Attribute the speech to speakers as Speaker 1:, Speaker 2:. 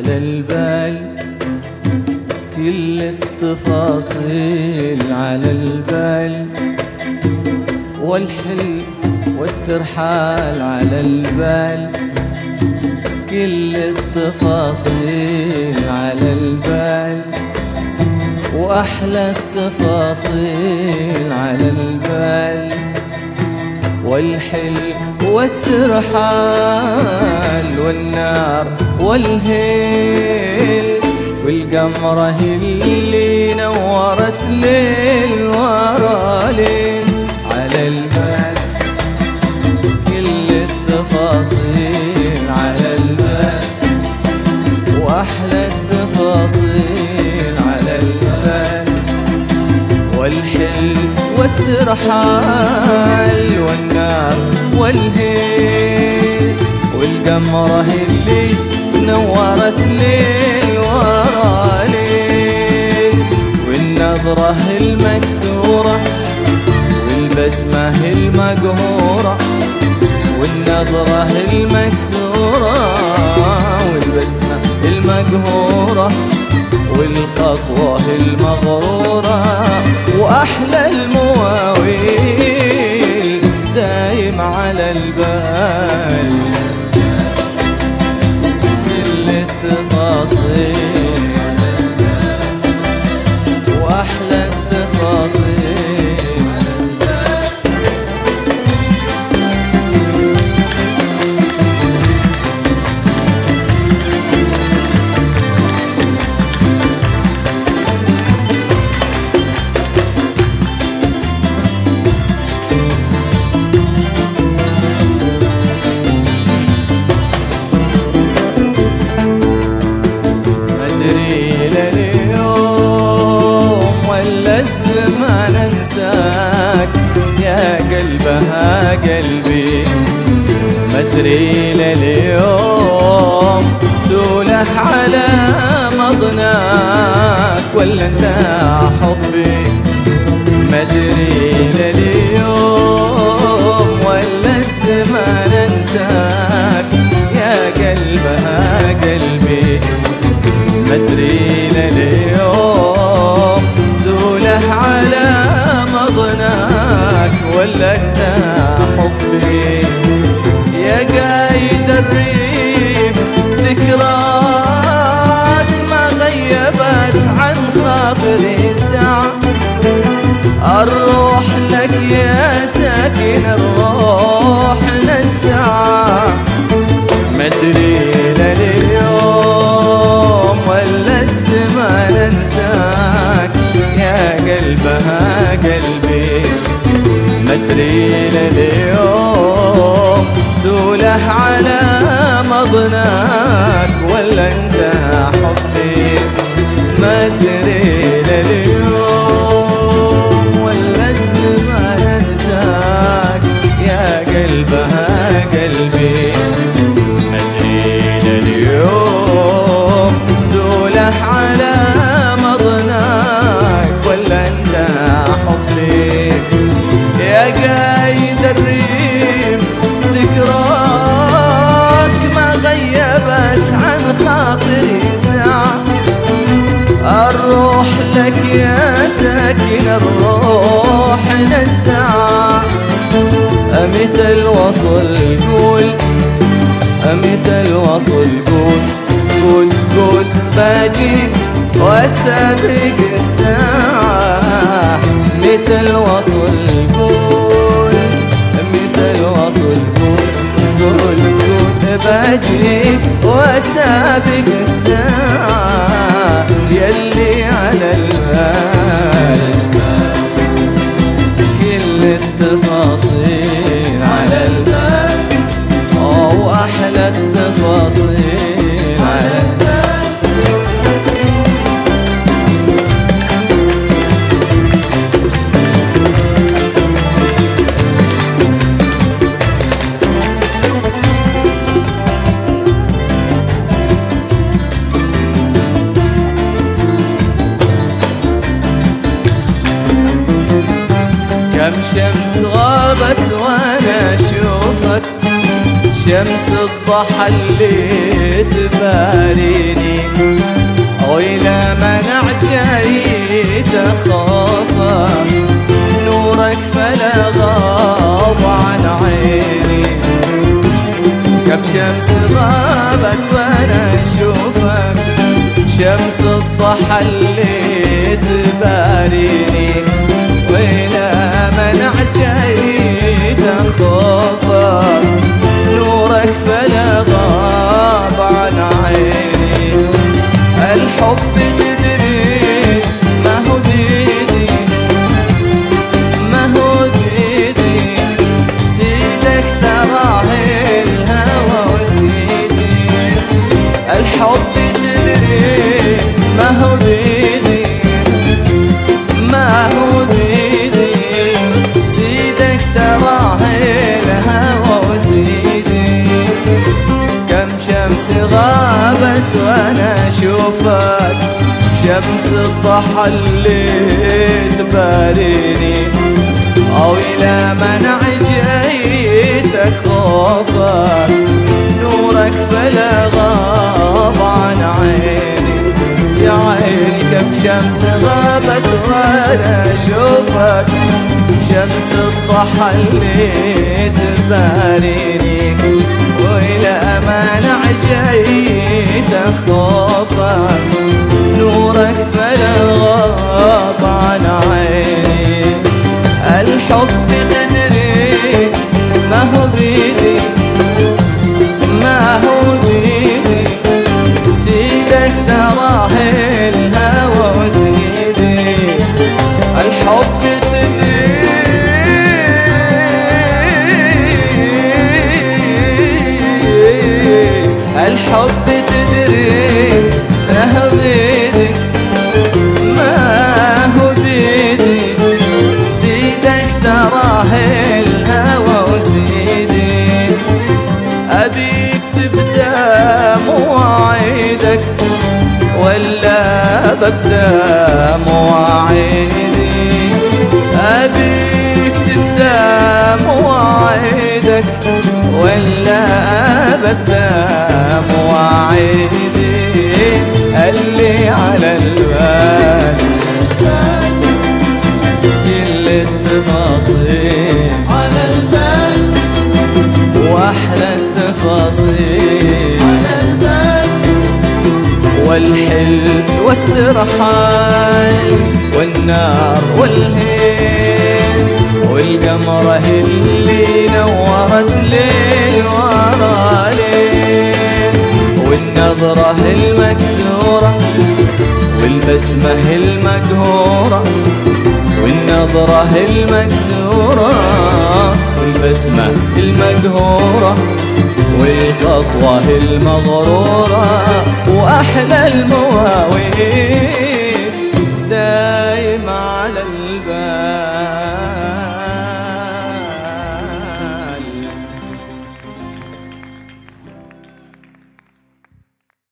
Speaker 1: على البال، كل التفاصيل على البال، والحل والترحال على البال، كل التفاصيل على البال، وأحلى التفاصيل على البال، والحل والترحال، والنار والهيل، والقمرة اللي نورت ليل ورا ليل على البال، كل التفاصيل على البال، وأحلى التفاصيل على البال، والحل والترحال، والنار والهيل، والقمرة اللي نورت ليل ورا ليل، والنظرة المكسورة والبسمة المقهورة، والنظرة المكسورة والبسمة المقهورة، والخطوة المغرورة، وأحلى المواويل دايم على البال، كل التفاصيل وأحلى التفاصيل. ما ننساك يا قلبها قلبي، ما ادري لليوم تولح على مضناك ولا انت حبي، ما ادري لليوم ولا الزمان انساك يا قلبها قلبي، ما ادري لليوم تولح على مضناك ولا انت حبي، يا قايد الريم ذكراك ما غيبت عن خاطري ساعة، الروح لك يا ساكن الروح نزعة، ما ادري لليوم ولا الزمان انساك يا قلبها قلبي، ما ادري لليوم تولح على مضناك ولا انت حبي، ما ادري لليوم ولا الزمان انساك يا قلبها قلبي، ما ادري لليوم تولح على مضناك ولا انت حبي، يا قايد الريم ذكراك ما غيبت عن خاطري ساعة، الروح لك يا ساكن الروح نزعة، أمتى الوصل قول، أمتى الوصل قول، قول قول باجي وأسابق الساعة، متى الوصل قول، متى الوصل قول، قول قول باجي وأسابق الساعة، يلي على البال، كل التفاصيل على البال، وأحلى التفاصيل على البال. كم شمس غابت وانا اشوفك، شمس الضحى اللي تباريني، وإلى منع جريد أخافه، نورك فلا غاب عن عيني. كم شمس غابت وانا اشوفك، شمس الضحى اللي تباريني، وإلى منع جريد أخافه، نورك فلا غاب عن عيني. الحب تدري ما هو بيدي، ما هو بيدي، سيدك تراه الهوى وسيدي. الحب تدري ما هو بيدي، ما هو بيدي، سيدك تراه الهوى وسيدي. كم شمس غابت وانا اشوفك، شمس الضحى اللي تباريني، او الى منع جيتك خوفك، نورك فلا غاب عن عيني. يا عيني كم شمس غابت وانا اشوفك، شمس الضحى اللي تباريني، وإلى منع جيت خوفك، نورك فلا غاب عن عيني. الحب تدري ما هو بيدي، ما هو بيدي، سيدك تراه الهوى وسيدي. الحب تدري، الحب تدري ما هو بيدي، ما هو بيدي، سيدك تراه الهوى وسيدي. أبيك تبدأ مواعيدك ولا ببدأ مواعيدي، أبيك تبدأ مواعيدك ولا ببدأ مواعيدي. اللي على البال كل التفاصيل
Speaker 2: على البال،
Speaker 1: واحلى التفاصيل
Speaker 2: على البال،
Speaker 1: والحل والترحال والنار والهيل، والقمرة اللي نورت ليل ورا ليل، والنظرة المكسورة والبسمة المقهورة، والنظرة المكسورة والبسمة المقهورة، والخطوة المغرورة، وأحلى المواويل دايم على البال.